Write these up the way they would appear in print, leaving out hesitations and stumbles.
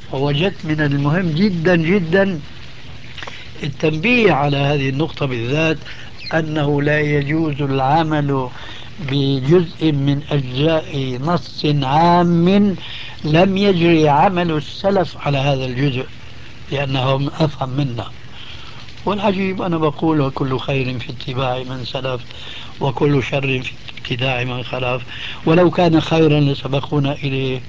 فوجدت من المهم جدا جدا التنبيه على هذه النقطة بالذات، أنه لا يجوز العمل بجزء من أجزاء نص عام لم يجري عمل السلف على هذا الجزء، لأنهم أفهم منا. والعجيب أنا بقول وكل خير في اتباع من سلف وكل شر في ابتداع من خلف، ولو كان خيرا لسبقونا إليه.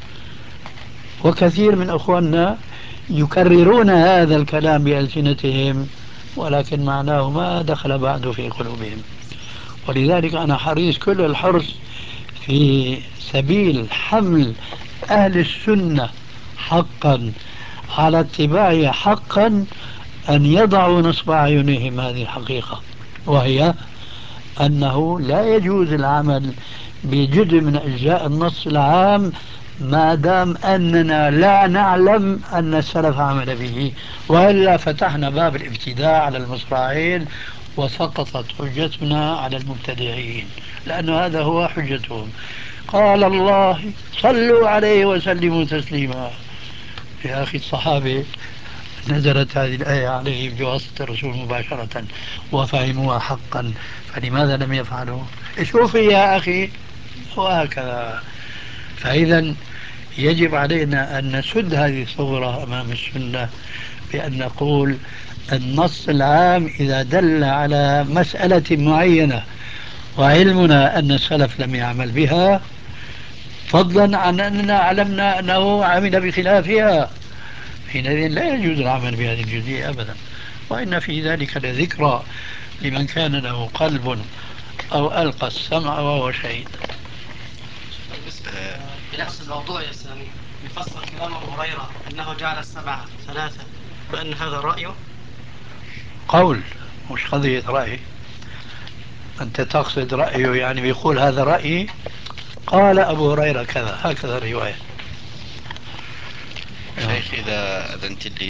وكثير من أخواننا يكررون هذا الكلام بألسنتهم، ولكن معناه ما دخل بعد في قلوبهم. ولذلك أنا حريص كل الحرص في سبيل حمل أهل السنة حقا على اتباعه حقا، أن يضعوا نصب أعينهم هذه الحقيقة، وهي أنه لا يجوز العمل بجزء من أجزاء النص العام ما دام أننا لا نعلم أن السلف عمل به، وإلا فتحنا باب الابتداع على المصراعين وسقطت حجتنا على المبتدعين، لأن هذا هو حجتهم. قال الله صلوا عليه وسلموا تسليما. يا أخي الصحابة نزلت هذه الآية عليهم بواسطة الرسول مباشرة وفهموها حقا، فلماذا لم يفعلوا؟ شوفي يا أخي، وهكذا. فإذا يجب علينا أن نسد هذه الثغرة أمام السنة بأن نقول النص العام إذا دل على مسألة معينة وعلمنا أن السلف لم يعمل بها، فضلا عن أننا علمنا أنه عمل بخلافها، حينئذ لا يجوز العمل بهذه الجزئية أبدا. وإن في ذلك لذكرى لمن كان له قلب أو ألقى السمع وهو شهيد. بالنسبة لنفس الموضوع يا سامي، يفسر كلام أبو هريرة أنه جعل السبعة ثلاثة بأن هذا رأيه. قول، مش قضية رأي. أنت تقصد رأيه يعني بيقول هذا رأيي، قال أبو هريرة كذا، هكذا الرواية. نعم. شيخ إذا أذنت لي